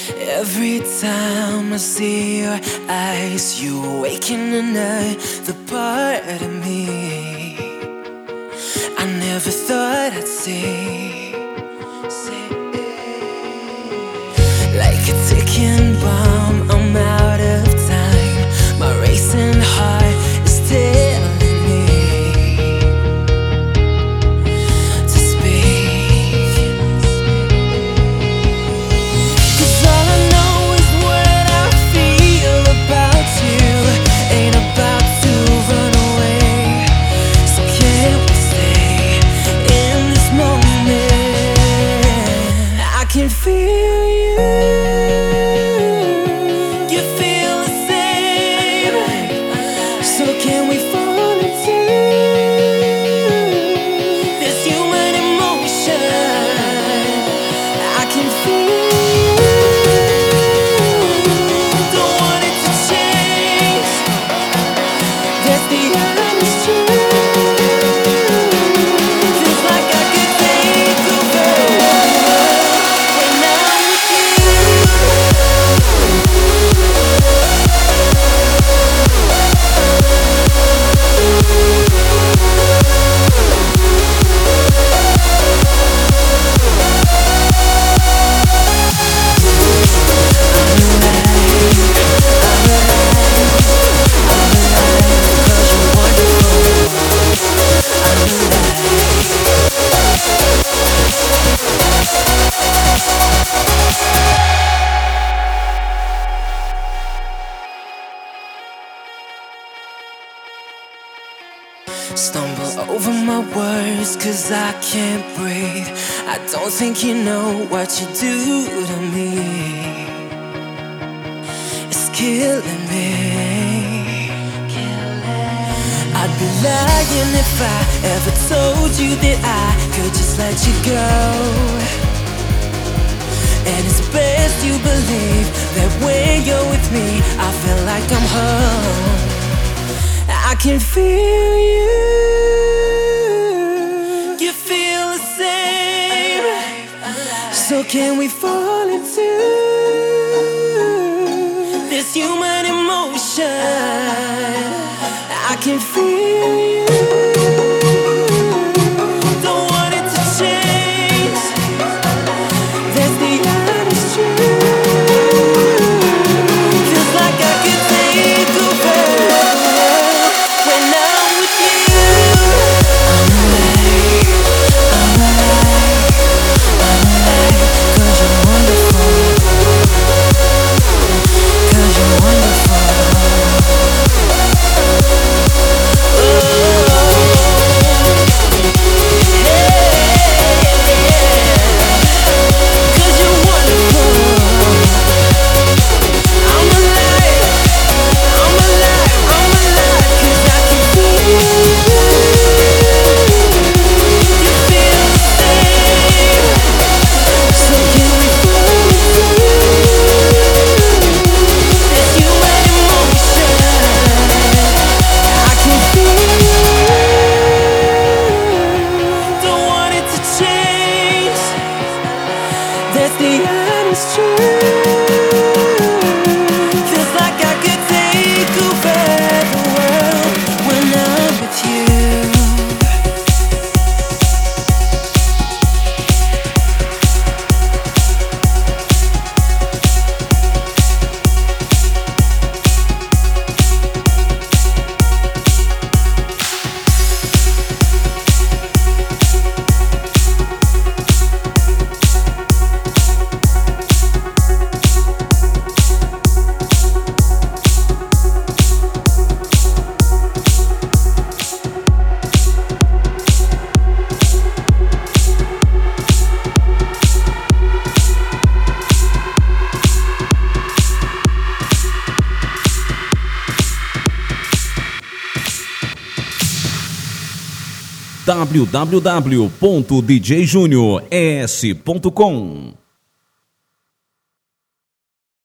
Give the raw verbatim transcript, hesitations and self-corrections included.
Every time I see your eyes, you awaken another part of me I never thought I'd see. Like a ticking bomb, I'm out of time. My racing heart is telling me to speak. 'Cause all I know is what I feel about you ain't about to run away. So can we stay in this moment? I can feel you. So can we fall into this human emotion? I can feel. Don't want it to change. That's the honest truth. Feels like I could take over when I'm with you. Stumble over my words 'cause I can't breathe. I don't think you know what you do to me. It's killing me. I'd be lying if I ever told you that I could just let you go. And it's best you believe that when you're with me I feel like I'm home. I can feel you. You feel the same. So can we fall into this human emotion? I can feel you. Don't want it to change. That's the honest truth. Feels like I could take over when I'm with you. I'm alive, I'm alive, I'm alive. 'Cause you're wonderful, 'cause you're wonderful. Oh, yeah. 'Cause you're wonderful. I'm alive, I'm alive, I'm alive. 'Cause I can feel you. You feel the same. So can we fall into this human emotion? I can feel you. Don't want it to change. That's the honest truth. Feels like I could take over the world when I'm with you. w w w ponto d j junior s ponto com